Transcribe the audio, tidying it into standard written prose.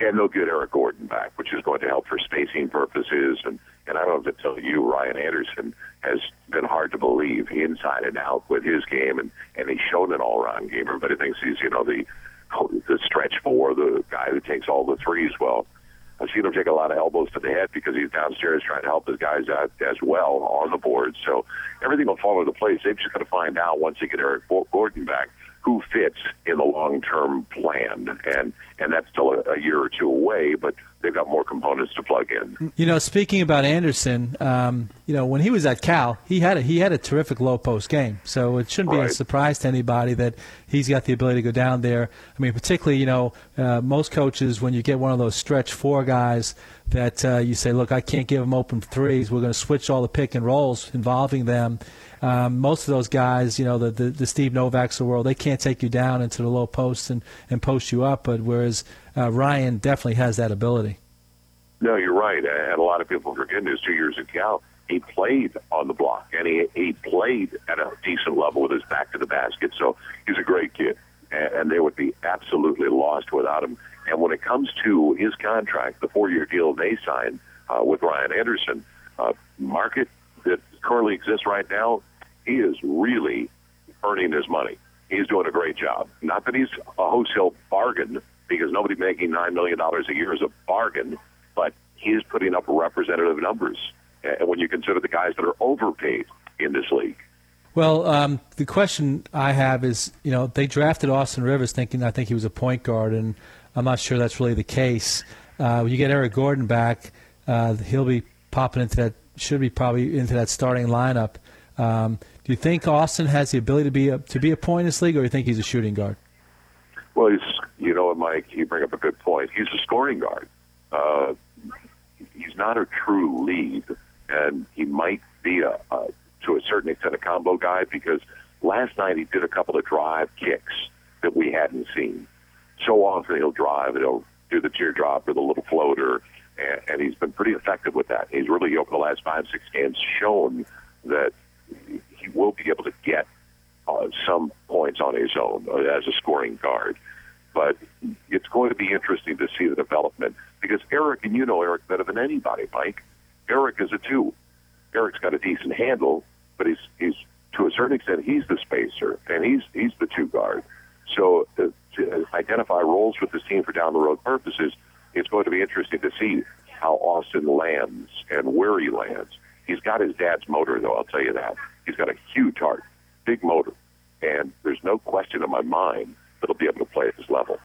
And they'll get Eric Gordon back, which is going to help for spacing purposes. And I don't have to tell you, Ryan Anderson has been hard to believe inside and out with his game, and he's shown an all-around game. Everybody thinks he's, the stretch four, the guy who takes all the threes. Well, I've seen him take a lot of elbows to the head because he's downstairs trying to help his guys out as well on the board. So everything will fall into place. They've just got to find out once they get Eric Gordon back who fits in the long-term plan. And that's still a year or two away, but they've got more components to plug in. Speaking about Anderson, when he was at Cal, he had a terrific low-post game. So it shouldn't be a surprise to anybody that he's got the ability to go down there. I mean, particularly, most coaches, when you get one of those stretch four guys that you say, look, I can't give them open threes. We're going to switch all the pick and rolls involving them. Most of those guys, the Steve Novaks of the world, they can't take you down into the low post and post you up. But whereas Ryan definitely has that ability. No, you're right. And a lot of people forget his 2 years at Cal, he played on the block, and he played at a decent level with his back to the basket. So he's a great kid, and they would be absolutely lost without him. And when it comes to his contract, the 4-year deal they signed with Ryan Anderson, market that currently exists right now, he is really earning his money. He's doing a great job. Not that he's a wholesale bargain, because nobody making $9 million a year is a bargain, but he is putting up representative numbers. And when you consider the guys that are overpaid in this league. Well, the question I have is, they drafted Austin Rivers I think he was a point guard, and I'm not sure that's really the case. When you get Eric Gordon back, he'll be popping into that, should be probably into that starting lineup. Do you think Austin has the ability to be a point in this league, or do you think he's a shooting guard? Well, Mike, you bring up a good point. He's a scoring guard. He's not a true lead, and he might be to a certain extent a combo guy, because last night he did a couple of drive kicks that we hadn't seen. So often he'll drive, he'll do the teardrop or the little floater, and he's been pretty effective with that. He's really, over the last 5-6 games, shown that he will be able to get some points on his own as a scoring guard. But it's going to be interesting to see the development, because Eric, and you know Eric better than anybody, Mike, Eric is a 2. Eric's got a decent handle, but he's to a certain extent, he's the spacer, and he's the 2 guard. So to identify roles with this team for down-the-road purposes, it's going to be interesting to see how Austin lands and where he lands. He's got his dad's motor, though, I'll tell you that. He's got a huge heart, big motor, and there's no question in my mind that he'll be able to play at this level.